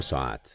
ساعت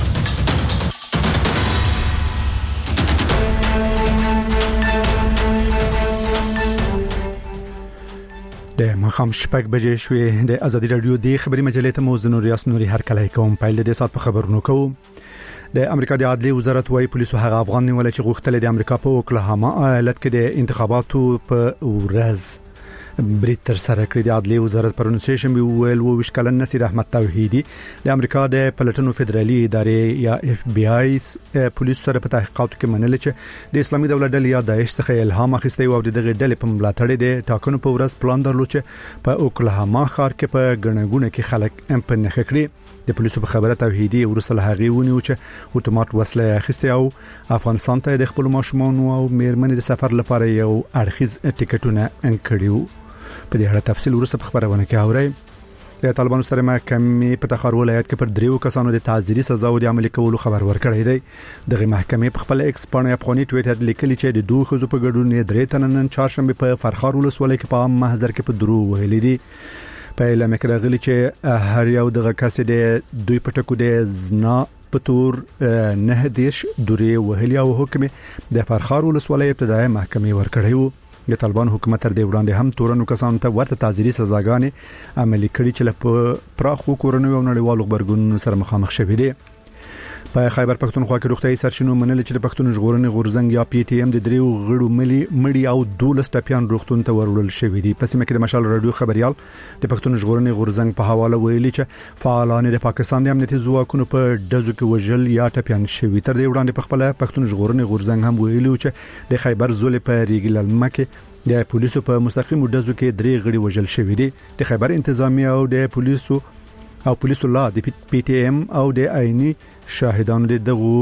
د مخام شپږ بجې شوې د ازادي رادیو د خبري مجلې ته موزن ریاست نوري هر کله کوم پایل د سات په خبرونو کوم د امریکا د عدلي وزارت وايي پولیسو هغه افغان نیول چې غوښتل د امریکا په اوکلاهاما ایالت کې د انتخاباتو په ورځ برید تر سره کړی. د عدلي وزارت پرونسیشن ویل و وشکلن نصیر احمد توحیدی د امریکا د پلټنو فدرالي ادارې یا اف بی آی پولیسو سره په تحقیقاتو کې منل چې د اسلامي دولت ډلې یا داعش څخه الهام اخیستی او د دغه ډلې په ملاتړ د ټاکنو په ورځ پلان درلود چې په اوکلاهاما ښار کې په ګڼګونه کې خلک په نخښه کړی. د پولیسو په خبره توحیدی ورسره هغه ونیو چې اتومات وسله اخیستی او افغانستان ته د خپل ماشومان او میرمنې د سفر لپاره یو اړخیز ټیکټونه انکړیو. په دې اړه تفصیل ورسره په خبرونه کې اورئ. د طالبانو سره محکمې په تخار ولایت کې پر دریو کسانو د تعزیري سزا او د عملي کولو خبر ورکړی دی. دغه محکمې په خپل ایکس باندې افغاني ټویټر لیکلی چې د دوه خزو په ګډون درې تنن چهارشنبه په فرخار ولسوالۍ کې په محضر کې په درو ویلي دي. په اعلان کې راغلي چې هر یو دغه کس د دوی پټکو د زنا پتور نه دیش دوري وهلي او حکم د فرخار ولسوالۍ ابتدایي محکمې ورکړی وو. د طالبان حکومت تر دې وړاندې هم تورنو کسانو ته ورته تعزیري سزاګانې عملي کړي چې له پراخو کورونو او نړیوالو خبرګونونو سره مخامخ شوي دي. په خیبر پښتونخوا کې روغتيایي سرچینو منل چې د پښتون ژغورنې غورزنګ یا پی ټی ایم د دریو غړو مړي او 12 ټپيان روغتون ته ورول شوې دي. پس مکه د مشال رادیو خبريال د پښتون ژغورنې غورزنګ په حواله ویلي چې فعالان د پاکستان د امنیتي ځواکونو په دزو کې وژل یا ټپيان شوي. تر دې وړاندې په خپل پښتون ژغورنې غورزنګ هم ویلي چې د خیبر زول په ریګل مکه د پولیسو په مستقیم دزو کې درې غړي وژل شوي دي. د خیبر انتظامیه او د پولیسو لا د پی ټی ایم او د عیني شاهدانو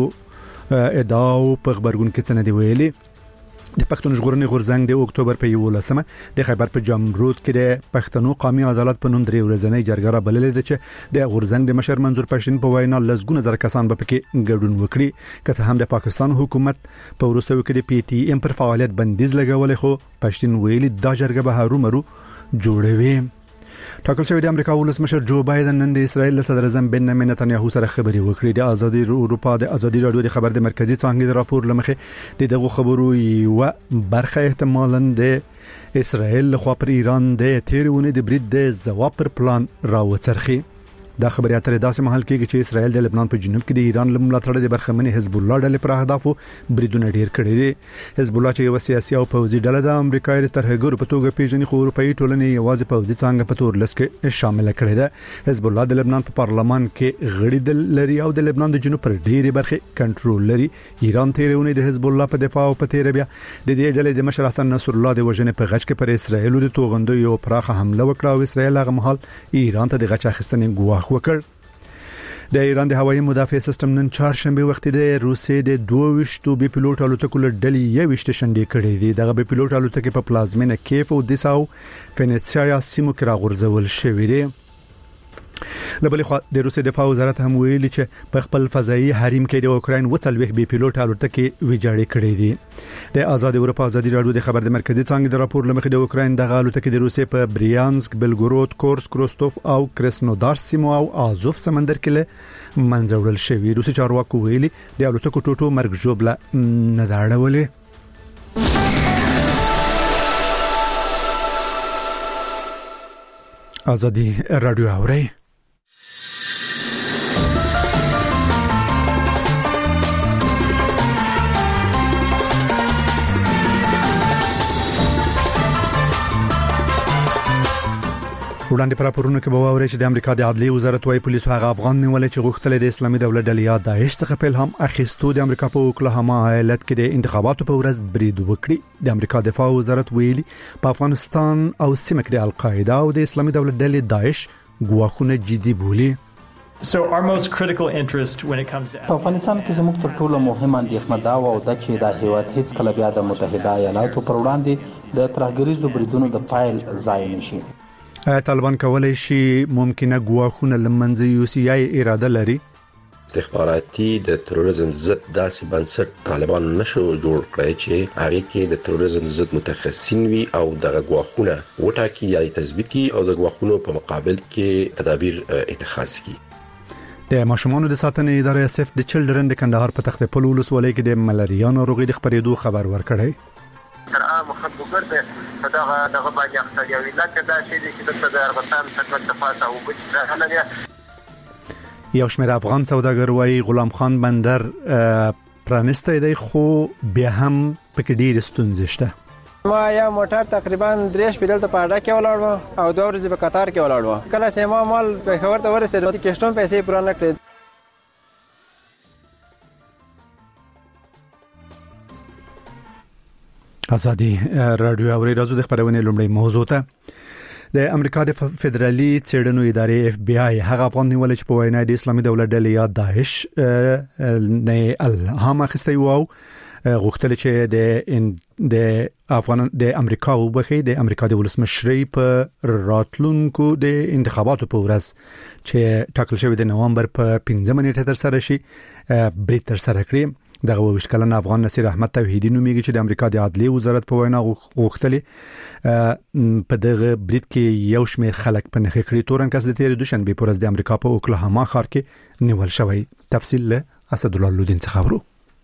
دغه ادعاو په خبرګون کې څنګه دی ویلي. د پښتون ژغورنې غورزنګ د اکتوبر په 11مه د خیبر په جمرود کې د پښتنو قومي عدالت په نوم درې ورځنۍ جرګه را بللې ده چې د غورزنګ د مشر منظور پښتين په وینا لزګونه زر کسان به پکې ګډون وکړي. که هم د پاکستان حکومت په وروستیو کې د پی ټی ایم پر فعالیت بندیز لګولې خو پښتين ویلي دا جرګه به هرومرو جوړوي. ټاکل شوی د امریکا ولسمشر جو بایدن نن د اسرائیل صدر اعظم بنیامین نتنیاهو سره خبري وکړې. د ازادي اروپا د ازادي رادیو د خبر د مرکزی څنګه د راپور لمخې دغه خبرو یو برخه احتمالاً د اسرائیل لخوا پر ایران د تیرونه د برید د جواب پر پلان راوڅرخي. دا خبري اترې داسې محل کېږي چې اسرائیل د لبنان په جنوب کې د ایران لملاتړ د برخمنې حزب الله ډلې پر اهدافو بریدونه ډیر کړي دي. حزب الله چې یو سیاسي او پوځي ډله د امریکایي ترهګرو په توګه پیژني خو اروپאי ټولنې یوازې پوځي څنګه په تور لس کې شامل کړي ده. حزب الله د لبنان په پارلمان کې غړي لري او د لبنان د جنوب پر ډېری برخه کنټرول لري. ایران تیرونه د حزب الله په دفاع او په تیر بیا د دې ډلې د مشر حسن نصر الله د وژنې په غچ کې پر اسرائیل د توغندو یو پراخه حمله وکړه او اسرائیل هغه مهال ایران ته د غچ اخیستنې ګواښ وکړ. د ایران د هوایي مدافع سیستم نن چهارشنبه وخت د روسیې د 22 بي پيلوټ الوتکو له ډلې یو شټشنډې کړې دي. دغه بي پيلوټ الوتکې په پلازمینه کیف او دیساو فنیتسیا سیمو کې راغورځول شوې دي. لبلې خو د روسي دفاع وزارت هم ویلي چې په خپل فضائي حریم کې د اوکرين وڅلويخ بي پيلوټ الوتکې ویجاړې کړې دي. د آزاد اروپا ازادي رادیو د خبر د مرکزی څنګه د راپور لمخې د اوکرين د الوتکې د روسي په بریانسک، بلګورود، کورسک، روستوف او کرسنودار سیمو او آزوف سمندر کې له منځوړل شوی. روسي چارواکو ویلي د الوتکو ټوټو مرګ جوړه نه داړولې. آزادي رادیو اوري. وړاندې پر راپورونو کې به واوري چې د امریکا د عدلي وزارت وايي پولیسو هغه افغان نیول چې غوښتل د اسلامي دولت ډلې یا داعش څخه په الهام اخیستو د امریکا په اوکلاهاما ایالت کې د انتخاباتو په ورځ برید وکړي. د امریکا دفاع وزارت ویلي په افغانستان او سیمه کې د القاعده او د اسلامي دولت ډلې داعش ګواښونه جدي بولي. So our most critical interest when it comes to افغانستان کې زموږ تر ټولو مهمه اندېښنه دا و د چې د هیواد هیڅ کله بیا د متحده ایالاتو پر وړاندې د ترهګریزو بریدونو د پایل ځای نشي. طالبان کولای شي ممکنه ګواښونه لمنځه یوسي اراده لري. استخباراتي د تروریزم ضد داسې بنسټ طالبان نشو جوړ کړی چې هغه کې د تروریزم ضد متخصصین وي او د غواخونه وټاکي یا تثبیت کی او د غواخونو په مقابل کې تدابیر اتخاذ کی. د ماشومانو د ساتنې ادارې سیف د چلډرن د کندهار په تخته پلو ولسوالۍ کې د ملاریا ناروغي د خبرېدو خبر ورکړی. تر عام خلکو ګرځي دغه باندې اخته یو لکه دا چې د ارغستان څخه تفاصیل او بچ نه یو شمېر افغان سوداګر وايي غلام خان بندر پرانسته دی خو بیا هم پکې ډېر ستونزې شته. ما یا موټر تقریبا 3 پیډل ته پاډه کې ولاړو او 2 ورځې په قطار کې ولاړو. کله چې ما مال په خبر ته ورسېد چې کښتون پیسې پوره نه کړې. ازادي رادیو اوري راځو د خبرونه لومړی موضوع ته د امریکا د فدرالي څېړنو ادارې اف بي آی هغه افغان نیول چې په وینا د اسلامي دولت ډلې یا داعش نه الهام اخیستی وو غوښتل چې د امریکا وبخي د امریکا د ولسمشرۍ په راتلونکو د انتخاباتو په ورځ چې ټاکل شوی د نوامبر په 15 نیټه تر سره شي بریټ تر سره کړی. دغه وشکلن افغان نصیر احمد توحیدی نومېږي چې د امریکا د عدلیې وزارت په وینا غوښتل په دغه بریټ کې یو شمېر خلک په نخښه کړی تورن کس د تیر دوشنبه پر ورځ د امریکا په اوکلاهاما ښار کې نیول شوی. تفصیل له اسد الله لودین څخه خبرو.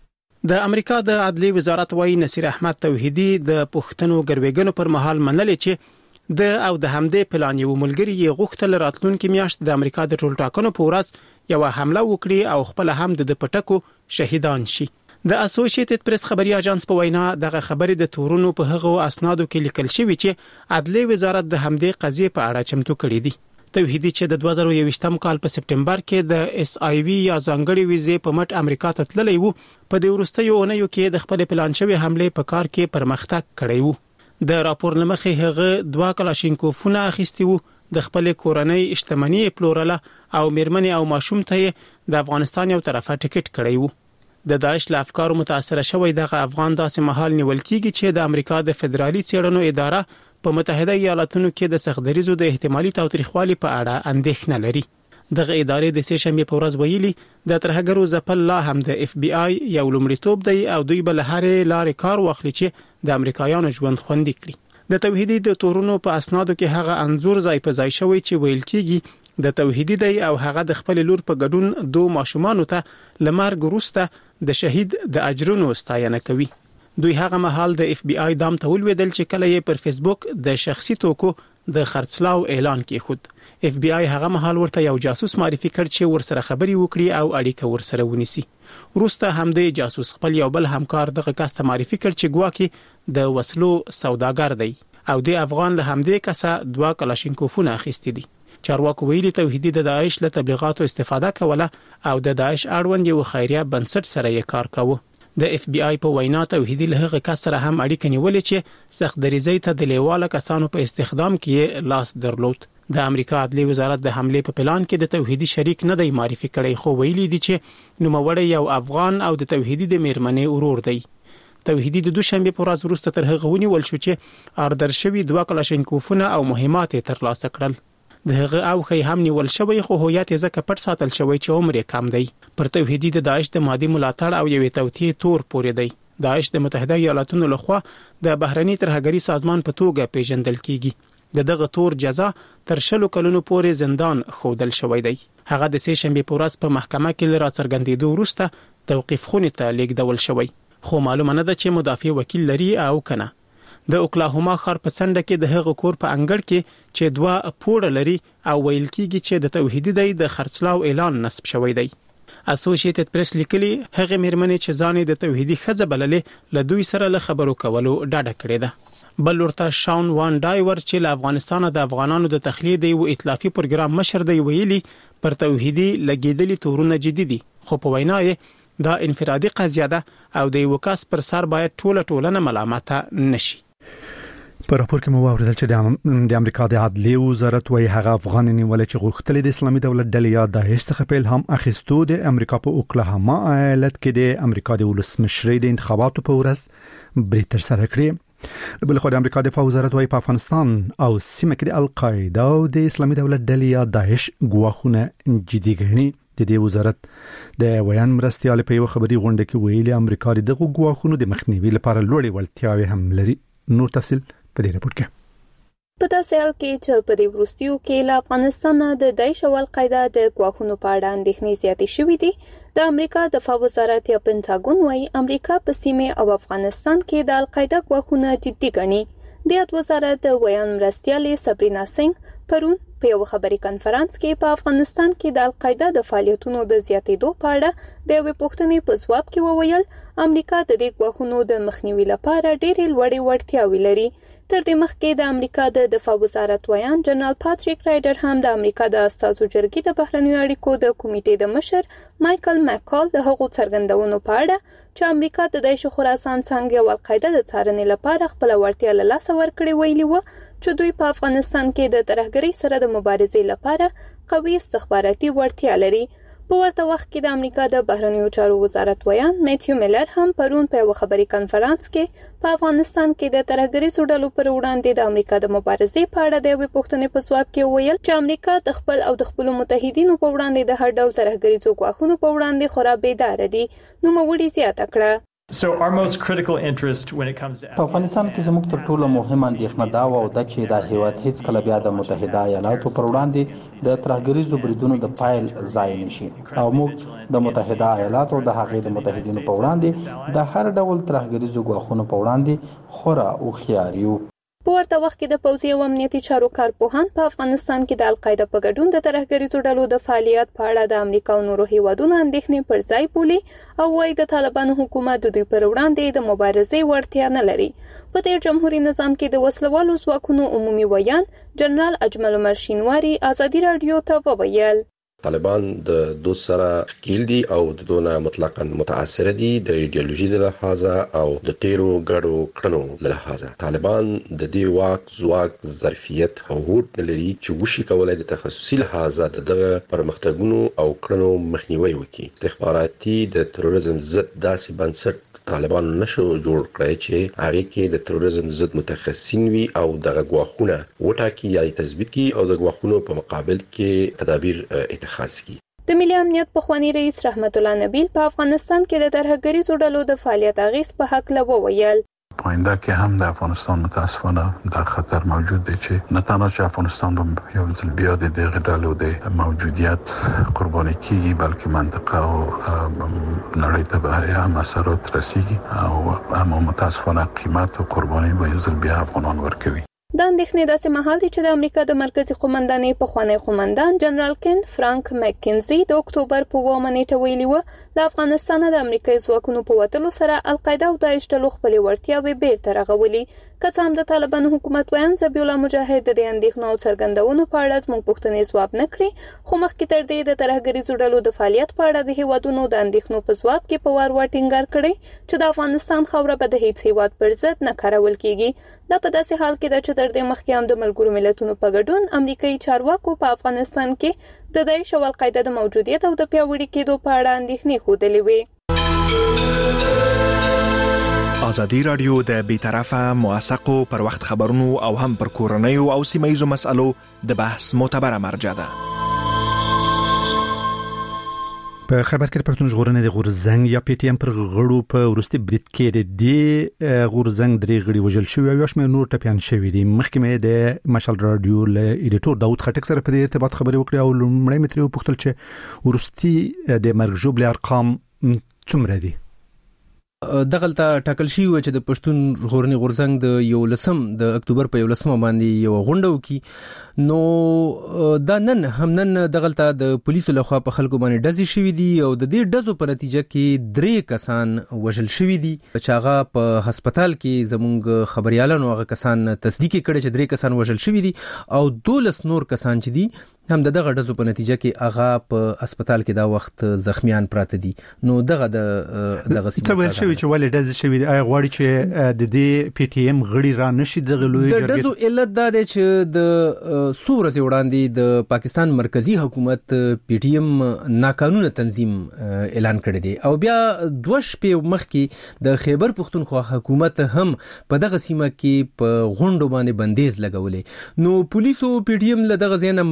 د امریکا د عدلیې وزارت وايي نصیر احمد توحیدی د پښتنو ګروېګنو پر مهال منلې چې د او د همدې پلان یو ملګری یې غوښتل راتلونکي میاشت د امریکا د ټول ټاکنو په ورځ یو حمله وکړي او خپل هم د پټکو شهیدان شي. د اسوسییټډ پریس خبري اژانس په وینا دغه خبرې د تورونو په هغو اسنادو کې لیکل شوی چې عدلیې وزارت د همدې قضیې په اړه چمتو کړی دی. توحیدی چې د 2021م کال په سپټمبر کې د اس آی وی یا ځانګړي ویزې په مټ امریکا ته تللی وو په د وروستیو اونیو کې د خپل پلان شوی حمله په کار کې پرمختګ کړی وو. د راپور لمخې هغه 2 کلاشینکوفونه اخیستي وو د خپل کورنۍ اجتماعي پلورله او میرمنې او ماشوم ته د افغانستان یو طرفه ټیکټ کړی وو. د داعش له افکارو متاثر شوی دغه افغان داسې مهال نیول کیږي چې د امریکا د فدرالي څېړنو اداره په متحده ایالاتونو کې د سختدریزو د احتمالي تاوتریخوالي په اړه اندېښنه لري. دغه ادارې د سهشنبه په ورځ ویلي د ترهګرو ځپل لا هم د اف بي آی یو لومړیتوب دی او دوی بل هرې لارې کار واخلي چې د امریکایانو ژوند خوندي کړي. د توحیدی د تورونو په اسنادو کې هغه انزور ځای په ځای شوی چې ویل کیږي د توحیدی دی او هغه د خپل لور په ګډون 2 ماشومانو ته لمرګ وروسته د شهید د اجرونو ستاینه کوي. دوی هغه مهال د اف بي آی دام ته ولویدل چې کله یې پر فیسبوک د شخصي توکو د خرڅلاو اعلان کیښود. اف بي آی هغه مهال ورته یو جاسوس معرفي کړ چې ورسره خبري وکړي او اړیکه ورسره ونیسي. وروسته همدې جاسوس خپل یو بل همکار دغه کس ته معرفي کړ چې ګواکې د وسلو سوداګر دی او د افغان له همدې کسه 2 کلاشینکوفونه اخیستي دي. چارواکو ویلي توحیدی د داعش له تبلیغاتو استفاده کوله او د داعش اړوند یو خیریه بنسټ سره یې کار کاوه. د اف بي آی په وینا توحیدی له هغه کس سره هم اړیکه نیولې چې سختدریزۍ ته د لیواله کسانو په استخدام کې لاس درلود. د امریکا عدلیې وزارت د حمله په پلان کې د توحیدی شریک نه دی معرفي کړی خو ویلي دي چې نوموړی یو افغان او د توحیدی د میرمنې ورور دی. توحیدی د دوشنبه په ورځ وروسته تر هغه ونیول شو چې اردر شوی 2 کلاشینکوفونه او مهمات ترلاسه کړل. د هغه او خې هم نیول شوی خو هویت یې ځکه پټ ساتل شوی چې عمر یې کم دی. پر توحیدی د داعش د مادي ملاتړ او یوې توطئې تور پورې دی. داعش د متحده ایالاتونو لخوا د بهرني ترهګری سازمان په توګه پیژندل کیږي. دغه تور جزا تر 20 کلونو پورې زندان خودل شوی دی. هغه د سهشنبه په ورځ په محکمه کې لرا څرګندېدو وروسته توقيف خونې ته لیږدول شوی خو معلومه نه ده چې مدافع وکیل لري او کنه. د اوکلاهوما ښار په څنډه کې د هغه کور په انګړ کې چې 2 پوړه لري او ویل کیږي چې د توحیدی د خرڅلاو اعلان نصب شوی دی. اسوسییټډ پریس لیکلي هغه میرمنې چې ځانې د توحیدی خزه بللې له دوی سره له خبرو کولو ډډه کړې ده. بل ورته شاون وان ډایور چې له افغانستان د افغانانو د تخلیه دی او ائتلافي پروګرام مشر دی ویلي پر توحیدی لګیدلي تورونه جدي دي خو په وینا یې دا انفرادي قضیه ده او د یو کس پر سر باید ټولنه ملامته نشي. په راپور کې مو واوریدل چې د امریکا د عدلیې وزارت وايي هغه افغان نیول چې غوښتل د اسلامي دولت ډلې یا داعش څخه په الهام اخیستو د امریکا په اوکلاهاما ایالت کې د امریکا د ولسمشرۍ د انتخاباتو په ورځ بریټ تر سره کړی. بل خو د امریکا دفاع وزارت وايي په افغانستان او سیمه کې د القاعده او د اسلامي دولت ډلې یا داعش ګواښونه جدي ګڼي. د دې وزارت د ویان مرستيال په یو خبري غونډه کې ویلي امریکا دغه ګواښونو د مخنیوي لپاره لوړې وړتیاوې هم لري. نور تفصیل په دې راپور کې. په داسې حال کې چې په دې وروستیو کې له افغانستان د داعش او القاعده د ګواښونو په اړه اندېښنې زیاتې شوې دي. د امریکا دفاع وزارت یا پنټاګون وايي امریکا په سیمه او افغانستان کې د القاعده ګواښونه جدي ګڼي. د یاد وزارت د ویان مرستیالې سبرینا سنگ پرون په یو خبري کانفرنس کې په افغانستان کې د القاعده د فعالیتونو د زیاتېدو په اړه د یوې پوښتنې په ځواب کې وویل امریکا د دې ګواښونو د مخنیوي لپاره ډېرې لوړې وړتیاوې لري. تر دې مخکې د امریکا د دفاع وزارت ویان جنرال پاتریک رایډر هم د امریکا د استازو جرګې د بهرنیو اړیکو د کمیټې د مشر مایکل مکال د هغو څرګندونو په اړه چې امریکا د داعش خراسان څنګه او القاعده د څارنې لپاره خپل وړتیا له لاسه ورکړې ویلي و چې دوی په افغانستان کې د ترهګرۍ سره د مبارزې لپاره قوي استخباراتي وړتیا لري. په ورته وخت کې د امریکا د بهرنیو چارو وزارت ویان میتیو میلر هم پرون په یو خبري کانفرنس کې په افغانستان کې د ترهګرۍ ډلو پر وړاندې د امریکا د مبارزې په اړه د یوې پوښتنې په ځواب کې ویل چې امریکا د خپل او د خپل متحدینو په وړاندې د هر ډول ترهګرۍ ګواښونو په وړاندې خورا بیدار دي. نو موړي زیاته کړه. So our most critical interest when it comes to په افغانستان کې زموږ تر ټولو مهمه اندېښنه دا و د چې د هیواد هیڅ کله بیا د متحده ایالاتو پر وړاندې د ترهګریزو بریدونو د پایل ځای نشي او موږ د متحده ایالاتو د هغې د متحدینو په وړاندې د هر ډول ترهګریزو ګواښونو په وړاندې خورا هوښیار یو. په ورته وخت کې د پوځي او امنیتي چارو کارپوهان په افغانستان کې د القاعده په ګډون د ترهګریزو ډلو د فعالیت په اړه د امریکا او نورو هیوادونو اندېښنې پر ځای بولي او وايي د طالبانو حکومت د دوی پر وړاندې د مبارزې وړتیا نه لري. په تیر جمهوریت نظام کې د وسلوالو ځواکونو عمومي ویان جنرال اجمل عمر شینواری ازادي رادیو ته وویل طالبان د دوه سره ښکیل دي او د دونه مطلقاً متاثر دي د ایدئولوژي له لحاظه او د ډیرو ګډو کړنو له لحاظه. طالبان د دې واک ځواک ظرفیت او هوډ لري چې وشي کولای د تخصصي لحاظه دغه پرمختګونو او کړنو مخنیوي وکړي. استخباراتي د تروریزم ضد داسې بنسټ طالبان نشو جوړ کړی چې هغه کې د تروریزم ضد متخصصین وي او دغه ګواښونه وټاکي یا تثبیت کړي او د ګواښونو په مقابل کې تدابیر اتخاذ کړي. د ملي امنیت پخوانی رئیس رحمت الله نبیل په افغانستان کې د ترهګریزو ډلو د فعالیت اغیز په حق له وویل پاینده کې هم د افغانستان متاسفانه د خطر موجود دی چې نه تنها چې افغانستان به یو ځل بیا د دغه ډلو د موجودیت قرباني کیږي بلکې منطقه او نړۍ ته به هم اثرات رسیږي او هم متاسفانه قیمت او قرباني به یو ځل بیا افغانان ورکوي. د اندېښنې داسې مهال دی چې د امریکا د مرکزی قومندانۍ پخوانی قومندان جنرال کین فرانک مکینزي د اکتوبر په 9 نیټه ویلي و د افغانستان د امریکایي ځواکونو په وتلو سره القاعده او داعش ډلو خپل وړتیاوې بیرته رغولي. که څه هم د طالبانو حکومت ویان ذبیح الله مجاهد د اندېښنو او څرګندونو په اړه زموږ پوښتنې ځواب نه کړي خو مخکې تر دې د ترهګریزو ډلو د فعالیت په اړه د هیوادونو د اندېښنو په ځواب کې په وار ټینګار کړی چې د افغانستان خاوره به د هیڅ هیواد پر ضد نه کارول کیږي. دا په داسې حال کې ده چې تر دې مخکې هم د ملګرو ملتونو په ګډون امریکایي چارواکو په افغانستان کې د داعش او القاعده د موجودیت او د پیاوړي کېدو په اړه اندېښنې ښودلې وې. ازادي رادیو د بیطرفه موثقو پر وخت خبرونو او هم پر کورنیو او سیمایي مسالو د بحث معتبره مرجع ده. په خبر کې پښتون ژغورنې د غورزنګ یا پی ټی ایم پر غړو په ورستي برید کې د غورزنګ درې غړي وژل شوی او یو شمېر نور ټپيان شوی دي. محکمه د مشال رادیو له ایډیټور داوود خټک سره په دې ارتباط خبرې وکړې او لومړی متري وپوښتل چې ورستي د مرګ ژوبل ارقام څومره دي. دغلطه ټاکل شي و چې د پښتون ژغورنې غورزنګ د 11 د اکتوبر په 11 باندې یو غونډه وکي نو دا نن دغلطه د پولیسو لخوا په خلکو باندې ډزې شوې دي او د دې ډزو په نتیجه کې 3 کسان وژل شوي دي چې هغه په هسپتال کې زموږ خبريالانو هغه کسان تصدیق کړي چې 3 کسان وژل شوي دي او 12 نور کسان چې دي هم دغه ډزو په نتیجه کې هغه په هسپتال کې دا وخت زخمیان پراته دي. نو دغه څه ویل شوی چې ولې ډز شوی دی غواړي چې د دې پی ټی ایم غړي را نشي د لوی جرګې د ډزو علت دا دی چې د سورز وړاندې د پاکستان مرکزی حکومت پی ټی ایم ناقانونه تنظیم اعلان کړی دی او بیا 2 شپې مخکې د خیبر پختونخوا حکومت هم په دغه سیمه کې په غونډو باندې بندیز لګولې. نو پولیسو پی ټی ایم له دغه ځای نه منې کول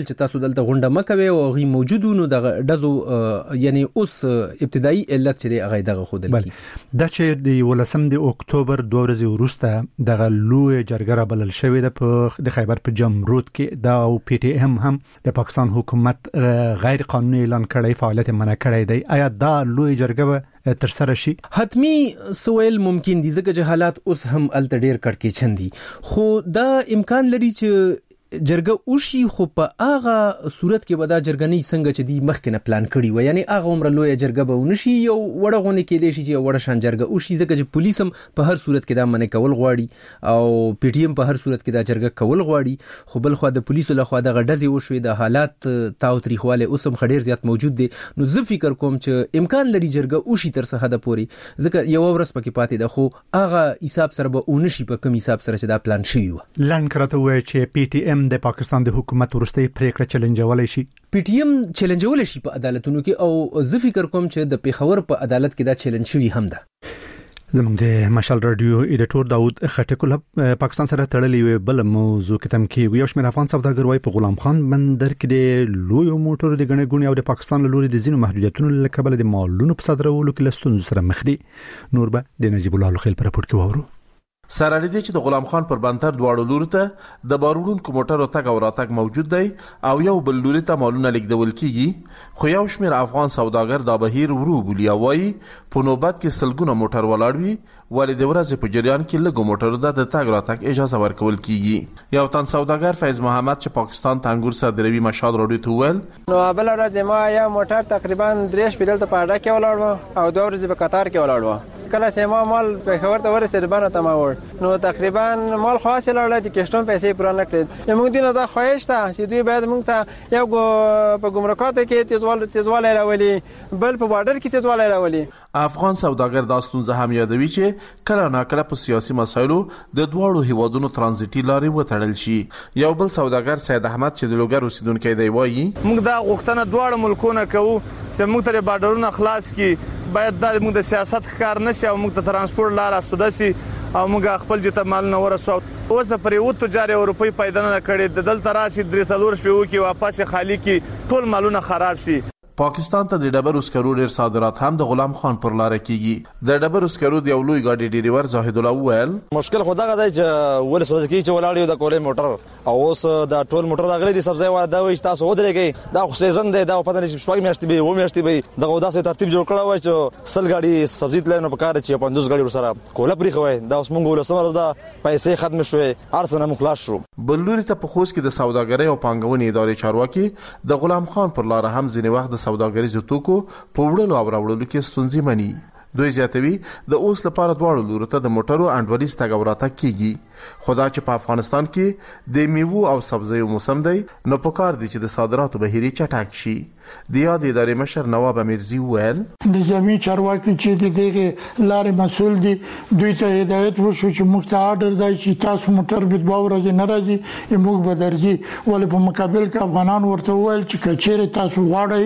کول چې تاسو دلته غونډه مکوي او غي موجودونو د دزو یعنی اوس ابتدایي علت چې هغه دغه خودل کی د چې د 18 د اکتوبر 2 ورځې وروسته د لوی جرګه بلل شوې د خیبر په جمرود کې د او پی ټی ایم هم د پاکستان حکومت غیر قانوني اعلان کړی فعالیت منع کړی دی. آیا دا لوی جرګه تر سره شي؟ حتمی سوال ممکن دي ځکه چې حالات اوس هم الته ډیر کړکې چندي، خو دا امکان لري چې جرګه وشي، خو په هغه صورت کې به دا جرګنۍ څنګه چې دی مخکې نه پلان کړی و، یعنی هغه عمر لوی جرګه به ونشي یو وړغونه کې دی چې وړ شان جرګه وشي، ځکه چې پولیس هم په هر صورت کې دا منې کول غواړي او پی ټی ایم په هر صورت کې دا جرګه کول غواړي، خو بل خو د پولیسو له خوا د غډزي وشوي د حالات تاو تاریخواله اوس هم خډیر زیات موجود دي. نو زه فکر کوم چې امکان لري جرګه وشي تر څه حد پورې، ځکه یو ورځ پکې پاتې ده، خو هغه حساب سره به ونشي په کوم حساب سره چې دا پلان شوی و. لاند کرته وای چې پی ټی ایم د پاکستان د حکومت ورسته پریکړه چیلنجولای شي. پی ټی ایم چیلنجولای شي په عدالتونو کې، او زه فکر کوم چې د پیښور په عدالت کې دا چیلنج شوی هم ده. زموږ د مشال رادیو ایډیټور داود خټکول پاکستان سره تړلې بل موضوع کې تم کې یو شمېر افغان سوداګر وايي په غلام خان بندر کې د لوی موټرو د غنې غونې او د پاکستان له لوري د زینو محدودیتونو له کبله د مالونو په صادرولو کې لستون سره مخ دي. نور به د نجیب الله خیل پر راپورټ کې وورو. سره لري چې د غلام خان پر بندر دواړو لوري ته د بارونکو موټرو تګ او راتګ موجود دی او یو بل لوري ته مالونه لیږدول کیږي، خو یو شمېر افغان سوداګر دا بهیر ورو بولی وایي په نوبت کې سلګونه موټر ولاړ وي، ولې د ورځې په جریان کې لږو موټرو ته د تګ راتګ اجازه ورکول کیږي. یو تن سوداګر فیض محمد چې پاکستان ته انګور صادروي مشال رادیو ته ویل نو بل ورځ ما یا موټر تقریبا 3 شپې دلته په اډه کې ولاړ و او 2 ورځې په قطر کې ولاړ و. کله چې ما مال په خبر ته ورسېد باندې ته ما وړ نو تقریبا مال خاص لاړ چې کښتون پیسې پوره نه کړې. موږ دینه دا خواهش ته چې دوی باید موږ ته یو په ګمرکاتو کې تیزوالی راولي، بل په بارډر کې تیزوالی راولي. افغان سوداګر دا ستونزه هم یادوي چې کله ناکله په سیاسي مسایلو د دوړو هیوادونو ترانزیتي لارې وتړل شي. یو بل سوداګر سید احمد چې د لوګر اوسیدونکو دی وایي موږ دا غوښتنه دواړو ملکونو کوو چې موږ ته بارډرونه خلاص کړي، باید دا موږ د سیاست ښکار نشي او موږ ته ترانسپورت لار اسوده سي او موږ خپل جته مال نه ورسو. اوس پرې و تجاري اروپای پیدا نه کړي د دلته راشي 3 شپې وکي واپس خالی کی ټول مالونه خراب شي. پاکستان ته د ډبرو سکرو ډیر صادرات هم د غلام خان پر لار کیږي. د ډبرو سکرو د یو لوی گاډي ډریور زاهد الله ویل مشکل خدا غدا چې ول سوځ کی چې ولاړ یو د کولې موټر او اوس د ټول موټر د غلي دي سبزی و دا وي تاسو ودرېږي دا خو سیزن دی دا په دې شپږ میاشتې به و میاشتې به دغه داسې ترتیب جوړ کړو چې سل گاډي سبزی تلنه په کار چې 50 گاډي سره کوله پرې خوي دا اوس مونږ ول سمره دا پیسې ختم شوې ارسنه مخلاص شو. بلوري ته په خوست کې د سوداګرۍ او پانګونې ادارې چارواکي د غلام خان پر لار هم ځینې وخت د سوداګریزو توکو په وړلو او راوړلو کې ستونزې مني. دوی زیاتوي د اوس لپاره دواړو لورو ته د موټرو انډولیز تګ او راتګ کیږي، خدا چې په افغانستان کې د میوو او سبزیو موسم دی نو پکار دي چې د صادراتو بهیري چټک شي. د یاد ادارې مشر نواب امیرزی ویل د زمي چارواکي چې دغه لارې مسول دي دوی ته هدایت وشو چې موږ ته آرډر دی چې تاسو موټر به 2 ورځې نه راځي موږ به درځي، ولې په مقابل کې افغانان ورته ویل چې کچېره تاسو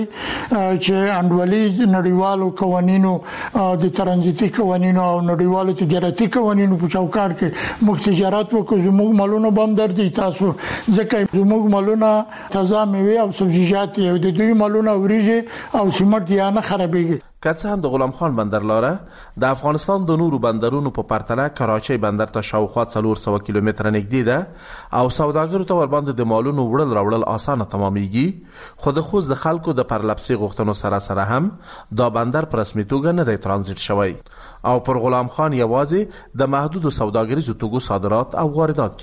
غواړئ چې انډولیز نړیوالو قوانینو د ترانزیتي قوانینو او نړیوالو تجارتي قوانینو په چوکاټ کې موږ تجارت وکړو، زموږ مالونه بم درځي تاسو ځکه زموږ مالونه تازه میوه او سبزیجات او د دوی مالونه وریجه او سیمنټ یا نه خرابېږي. که څه هم د غلام خان بندر لاره د افغانستان د نورو بندرونو په پرتله کراچۍ بندر ته شاوخوا 400 کیلومتره نږدې ده او سوداګرو ته ورباندې د مالونو وړل راوړل اسانه تمامېږي، خو د خوست د خلکو د پرلپسې غوښتنو سره هم دا بندر په رسمي توګه نه دی ترانزیت شوی او پر غلام خان یوازې د محدودو سوداګریزو توکو صادرات او واردات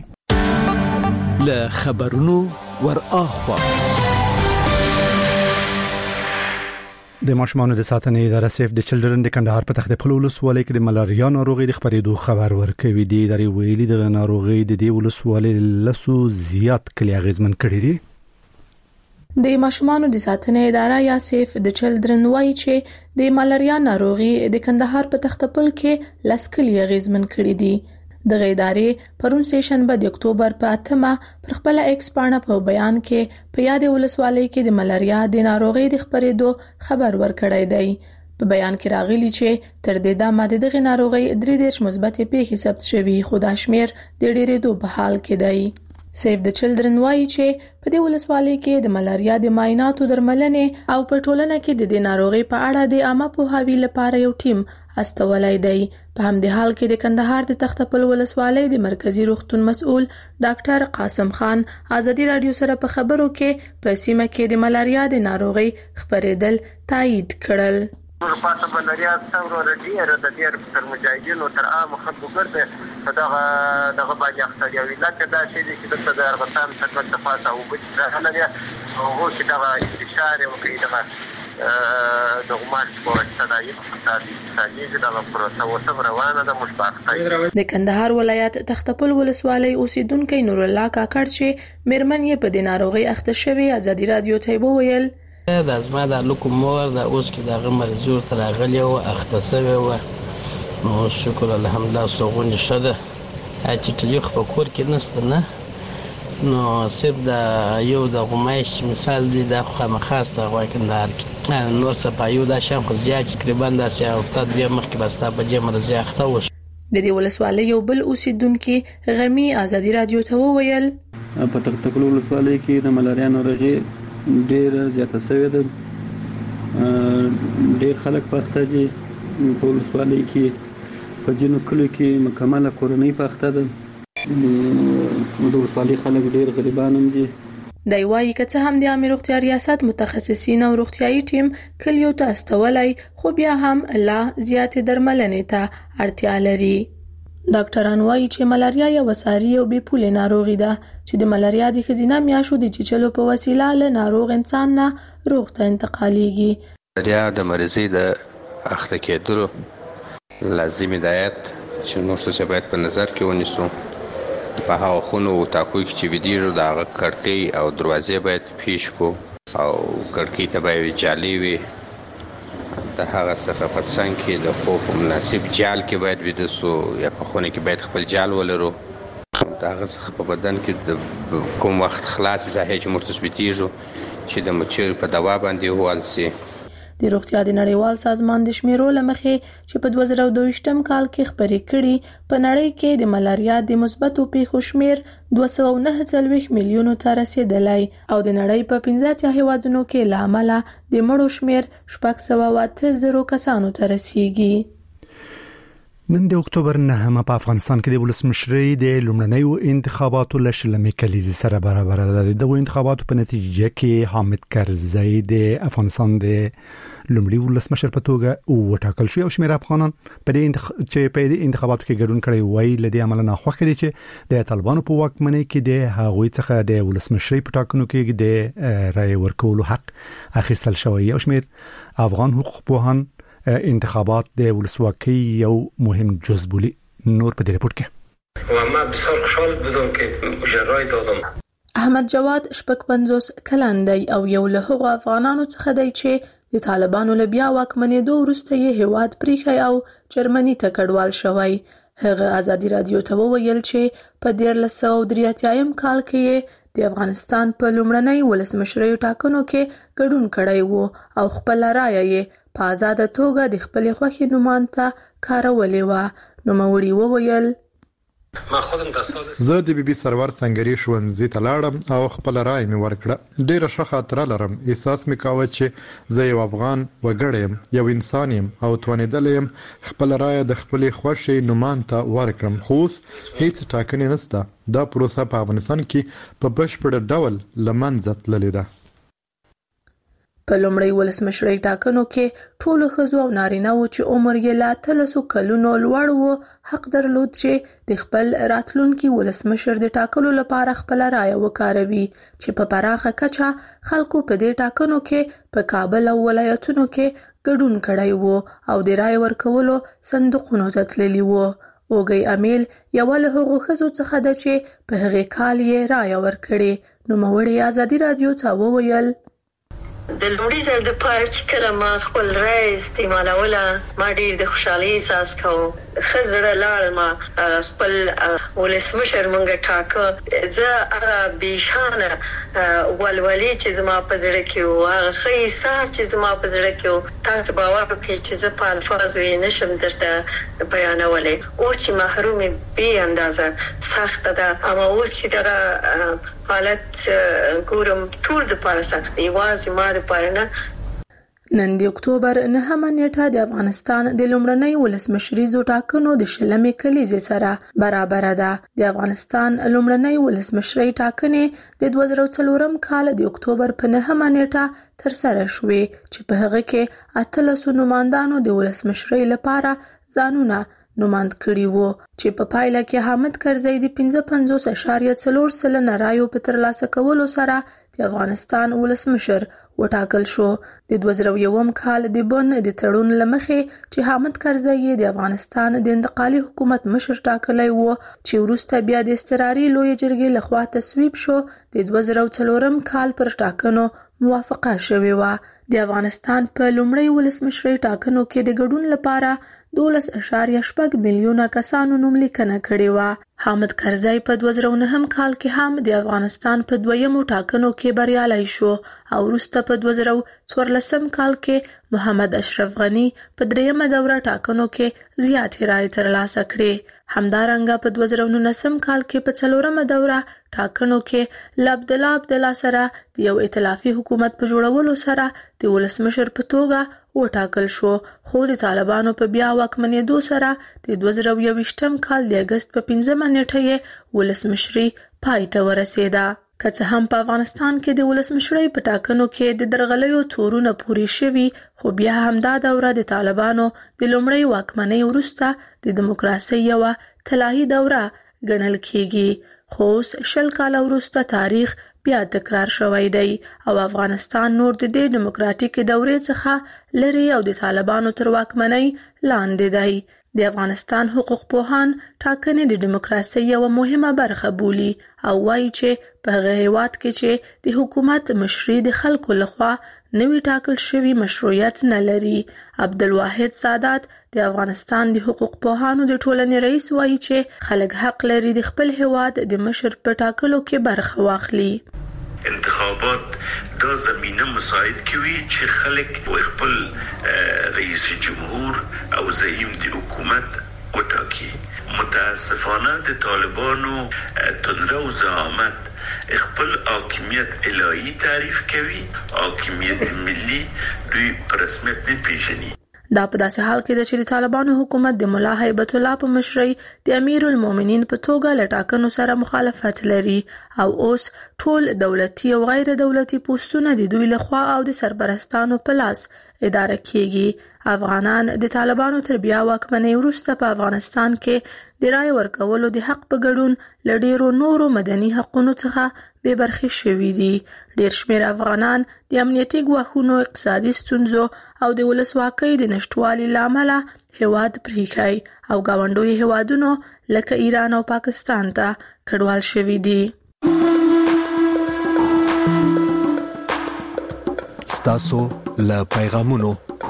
کیږي. له خبرونو ور اخوا د ماشومانو د ساتنې اداره سیف د چلډرن د کندهار په تخت پلو ولسوالۍ کې د ملاریا ناروغي د خبرېدو خبر ورکوي. د ادارې ویلي د ناروغي د دې ولسوالۍ لسو زیات کلی اغیزمن کړي دي. د ماشومانو د ساتنې اداره یا سیف د چلډرن وایي چې د ملاریا ناروغي د کندهار په تخت پل کې لس کلی اغیزمن کړي دي. د غیدارې پرون سیشنبه د اکتوبر په 8مه پر خپل ایکس پاڼه په بیان کې په یاد ولسوالۍ کې د ملاریا د ناروغي د خبرېدو خبر ورکړی دی. په بیان کې راغلي چې تر دې دمه دغه ناروغي 3 مثبت پیښې ثبت شوي، خو دا شمیر د ډېرېدو په حال کې دی. سیف د چلډرن وایي چې په دې ولسوالۍ کې د ملاریا د معایناتو درملنې او په ټولنه کې د دې ناروغي په اړه د عامه پوهاوي لپاره یو ټیم استولای دی. په همدې حال کې د کندهار د تختپل ولسوالۍ د مرکزی روغتون مسؤل ډاکټر قاسم خان ازادي رادیو سره په خبرو کې په سیمه کې د ملاریا د ناروغي خبرېدل تایید کړل. پاسه ملاریا څومره ډیره د ډیر تر مجاهدینو تر عام خلکو ګرځي په دغه باندې اخته یو لکه دا چې د ارغستان څخه د پاسه او بچ راغلی او هو چې دغه استشاره وکړي د غماش په صدايق ستاسو دغه پروسه وسم روانه ده مشباق. د کندهار ولایت تختپل ولسوالۍ اوسیدونکو نور الله کاکړ چې مرمن یې په د ناروغي اخته شوی ازادي رادیو ته وویل د ازما د لوکو مور د اوس کې د غمر زور تر غلی او اخته سوی و نو شکر الحمدلله سوغون شده چې تلیخ په کور کې نست نه نو صرف د یو د غمایش مثال دی د خامخاسته غوای کندهار کې نور سپایو د شام خو زیات تقریبا د سیاحت بیا مخکې بستا په جمع زی اخته و. د دې ولسوالۍ یو بل اوسیدونکو غمی ازادي رادیو ته وویل په تختکل ولسوالۍ کې د ملاریا ناروغي ډیر زیاته شوې ده. ډیر خلک پخته دي په ولسوالۍ کې په ځینو کلو کې مکمله کورنۍ پخته ده. د ولسوالۍ خلک ډیر غریبان هم دي. دی وايي که څه هم د عامه روغتیا ریاست متخصصین او روغتیايي ټیم کلیو ته استولای خو بیا هم لا زیات درملنې ته اړتیا لري. ډاکټران وايي چې ملاریا یو وساري او بې پولې ناروغي ده چې د ملاریا د خزینه میاشو د چیچلو په وسیله له ناروغ انسان نه روغ ته انتقالېږي. ملاریا د مریضۍ د اخته کېدلو لازمي هدایت چې موږ څه باید په نظر کې ونیسو. په هغه خونو او تاکو کې چې ودیږي د هغه کړکۍ او دروازې باید پیش کو او کړکۍ ته باید جالي وي. د هغه څخه په څنګ کې د خوب مناسب جال کې باید ودسو یا په خونه کې باید خپل جال ولرو. د هغه څخه په بدن کې د کوم وخت خلاص ځای چې مرتبطیږي چې د مچیر په دوا باندې هوال سي. د روغتیا د نړیوال سازمان د شمیرو لمخې چې په 2022م کال کې خبرې کړي په نړۍ کې د ملاریا د مثبتو پیښو شمیر 249 میلیونو ته رسیدلی او د نړۍ په 15 هیوادونو کې له امله د مړو شمیر 680 کسانو ته رسیږي. نن د اکتوبر 9 په افغانستان کې د ولسمشرۍ د لومړنیو انتخاباتو لشلمې کلیزې سره برابر ده. د انتخاباتو په نتیجه کې حامد کرزی د افغانستان د لومړي ولسمشر په توګه وټاکل شو. او شمېر افغانان په دې انتخاباتو کې ګډون کړي وای لدی عمل نه خوښ دي چې د طالبانو په واکمنۍ کې د هغوی څخه د ولسمشرۍ په ټاکنو کې د رای ورکولو حق اخیستل شوی. او شمېر افغان حقوق پوهان انتخابات د ولسواکۍ یو مهم جزء بولی. نور په دې رپورت کې و ما بسیار خوشحال بودم که مجرای دادم. احمد جواد 55 کلن دی او یو له هغو افغانانو څخه دی چې د طالبانو له بیا واکمنېدو وروسته یې هیواد پریښی او جرمني ته کډوال شوی. هغه ازادي رادیو ته وویل چې په 1983 کال کې د افغانستان په لومړنۍ ولسمشرۍ ټاکنو کې ګډون کړی وو او خپل رایه یې په آزاده توګه د خپل خوښې نومان ته کارولې و. نوموړي وویل زه د بي بي سرور سنگري ښوونځي ته لاړم او خپل رائے مې ورکړه. ډیره ښه خاطره لرم. احساس مې کاوه چې زه یو افغان وګړی یم، یو انسان یم او توانېدل یم خپل رائے د خپل خوښې نومان ته ورکړم. خو اوس هیڅ ټاکنې نشته. دا پروسه په افغانستان کې په بشپړ ډول لمنځه تللې ده. په لومړی ولسمشرۍ ټاکنو کې ټولو ښځو او نارینه‌وو چې عمر یې له 13 کلونو لوړ و حق درلود چې د خپل راتلونکي ولسمشر د ټاکلو لپاره خپل رائے وکاروي چې په پراخه کچه خلکو په دې ټاکنو کې په کابل او ولایتونو کې ګډون کړی وو او د رائے ورکولو صندوقونو ته تللي وو. اوګي امیل یو له هغو ښځو څخه ده چې په هغې کال یې رائے ورکړې. نوموړي ازادي رادیو ته وویل د لومړي ځل د پاره چې کله ما خپل رای استعمالوله ما ډېر د خوشحالۍ احساس کوم. ښه زړه لاړ ما خپل ولسمشر مونږ ټاکه. زه هغه بېشانه ولولې چې زما په زړه کې وو، هغه ښه احساس چې زما په زړه کې وو، تاسو باور وکړئ چې زه په الفاظو یې نشم درته بیانولی. اوس چې محروم بې اندازه سخته ده، اما اوس چې دغه حالت ګورم ټول د پاره سخت دی، یوازې ما د پاره نه. نن د اکتوبر 9مه نیټه د افغانستان د لومړنۍ ولسمشریزو ټاکنو د 20مې کلیزې سره برابر ده. د افغانستان لومړنۍ ولسمشرۍ ټاکنې د 2004 کال د اکتوبر په 9مه نیټه تر سره شوې چې په هغه کې 18 نمائندانو د ولسمشرۍ لپاره ځانونه نوماند کړي وو چې په پایله کې حامد کرزی د 55.4% رایو په ترلاسه کولو سره د افغانستان ولسمشر وټاکل شو. د 2001 کال د بن د تړون لمخې چې حامد کرزی د افغانستان د انتقالي حکومت مشر ټاکلی وو چې وروسته بیا د اضطراري لوی جرګې لخوا تصویب شو، د 2004 کال پر ټاکنو موافقه شوې وه. د افغانستان په لومړی ولسمشرۍ ټاکنو کې د ګډون لپاره 12.8 میلیونه کسانو نوم لیکنه کړې وه. حامد کرزی په 2009 کال کې هم د افغانستان په دویمو ټاکنو کې بریالی شو او وروسته په 2014 کال کې محمد اشرف غنی په دریمه دوره ټاکنو کې زیاتې رایې ترلاسه کړې. همدارنګه په 2019 کال کې په څلورمه دوره ټاکنو کې عبدالله عبدالله سره د یو ائتلافي حکومت په جوړولو سره د ولسمشر په توګه وټاکل شو، خو د طالبانو په بیا واکمنېدو سره د 2021 کال د اگست په 5مه نیټه یې ولسمشري پای ته ورسېده. که څه هم په افغانستان کې د ولسمشرۍ په ټاکنو کې د درغلیو تورونه پورې شوي، خو بیا هم دا دوره د طالبانو د لومړۍ واکمنۍ وروسته د دیموکراسۍ یوه طلایي دوره ګڼل کېږي. خو اوس 20 کاله وروسته تاریخ بیا تکرار شوی دی او افغانستان نور د دې دیموکراتیکې دورې څخه لري او د طالبانو تر واکمنۍ لاندې دی. د افغانستان حقوق پوهان ټاکنې د دیموکراسۍ یوه مهمه برخه بولي او وایي چې په هغه هیواد کې چې د حکومت مشري د خلکو لخوا نوي ټاکل شوي مشروعیت نه لري. عبدالواحد سادات د افغانستان د حقوق پوهانو د ټولنې رئیس وایي چې خلک حق لري د خپل هیواد د مشر په ټاکلو کې برخه واخلي. انتخابات دا زمینه مساعد کوي چې خلک خپل رئیس جمهور او زعیم د حکومت وټاکي. متاسفانه د طالبانو تندره او زعامت خپل حاکمیت الهی تعریف کوي، حاکمیت ملی دوی په رسمیت نه پیژني. دا په داسې حال کې ده چې د طالبانو حکومت د ملا هیبت الله په مشرۍ د امیر المؤمنین په توګه له ټاکنو سره مخالفت لري او اوس ټول دولتي او غیر دولتي پوسټونه د دوی لخوا او د سرپرستانو په لاس اداره کیږي. افغانان د طالبانو تر بیا واکمنۍ وروسته په افغانستان کې د رای ورکولو د حق په ګډون له ډیرو نورو مدني حقونو څخه بې برخې شوي دي. ډیر شمېر افغانان د امنیتي ګواښونو، اقتصادي ستونزو او د ولسواکۍ د نشټوالي له امله هیواد پریښی او ګاونډیو هیوادونو لکه ایران او پاکستان ته کډوال شوي دي. ستاسو له پیغامونو.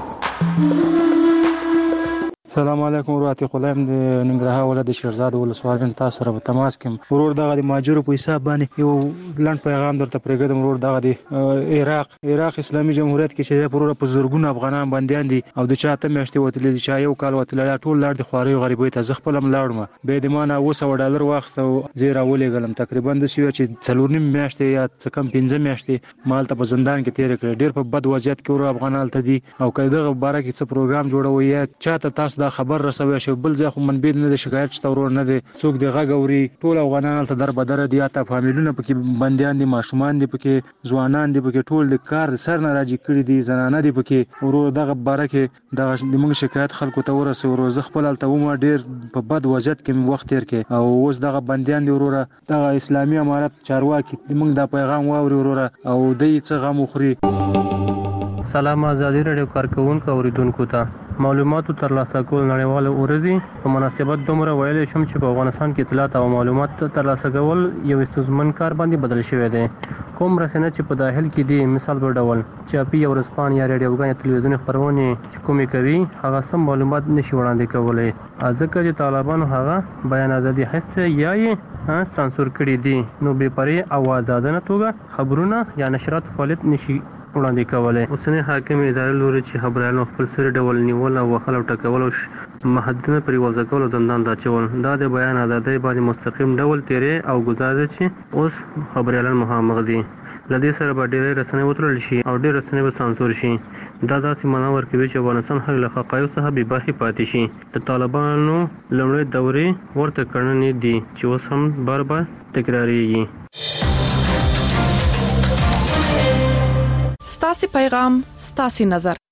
السلام علیکم ورحمت الله. د ننګرهار ولایت د شیرزاد ولسوالۍ تاسو سره په تماس کې ورور دغه د ماجرو په حساب باندې یو لنډ پیغام درته پرېږدم. ورور دغه د عراق اسلامي جمهوریت کې چې ورور په زرګونو افغانان بنديان دي او د چاته میاشتې وتلې دي، چا یو کال وتلې، ټول لار د خواري غریبۍ ته زه خپل ملاړم. به د مانه $200 واخستو زیرا ولېګلم. تقریبا د شي چې 4 میاشتې یا څه کم 5 میاشتې مال ته په زندان کې تیر کړ. ډیر په بد وضعیت کې ورور افغانان ته دي او کله باره کې څه پروګرام جوړوي یا چاته تاسو دا خبر رسوي شو بل ځای خو منبع نه د شکایت شته ورور نه دي څوک دی غاګوري. ټول افغانان ته در بدر دي، یا ته فامیلونه پکې بنديان دي، ماشومان دي پکې، ځوانان دي پکې، ټول د کار سر نه راځي کړی دي، زنانه دي پکې. ورور دغه باره کې دغه د موږ شکایت خلکو ته ورسوي. ورور زه خپل الته ومه ډیر په بد وضعیت کې وخت تیر کې او اوس دغه بنديان دي. ورور دغه اسلامي امارت چارواکي موږ دا پیغام واوري ورور او دې څه غم وخوري. سلام ازادي رادیو کارکونکو اوریدونکو ته معلوماتو ترلاسه کول نړیواله ورځي په مناسبت دومره ویل شم چې په افغانستان کې اطلاعات او معلومات ترلاسه کول یو ستونزمن کار باندې بدل شوی دی. کوم رسنۍ چې په داخل کې دي مثال په ډول چاپی او رسپان یا ریډیوګان یا تلویزیوني خبرونه چې کومې کوي هغه سم معلومات نشي وړاندې کولای ځکه چې طالبانو هغه بیان ازادي هڅه یا سانسور کړی دي نو بې پرې او آزادانه توګه خبرونه یا نشرات فعالیت نشي وړاندې کولای. اوسنی حاکم ادارې لوري چې خبرونه خپل سره ډول نیول او وخل او ټکول او محدودونه پرې وضع کول او زندان ته اچول دا د بیان ازادي باندې مستقیم ډول تیرې او گزارش چې اوس خبرونه مخامخ دي لدې سره به ډېر رسنۍ وترل شي او ډېر رسنۍ به سانسور شي. دا داسې معنا ورکوي چې افغانستان هغه له حقایقو څخه بې برخې پاتې شي. د طالبانو لومړی دورې ورته کړنې دي چې اوس هم بار بار تکراریږي. ستاسو پیغام ستاسو نظر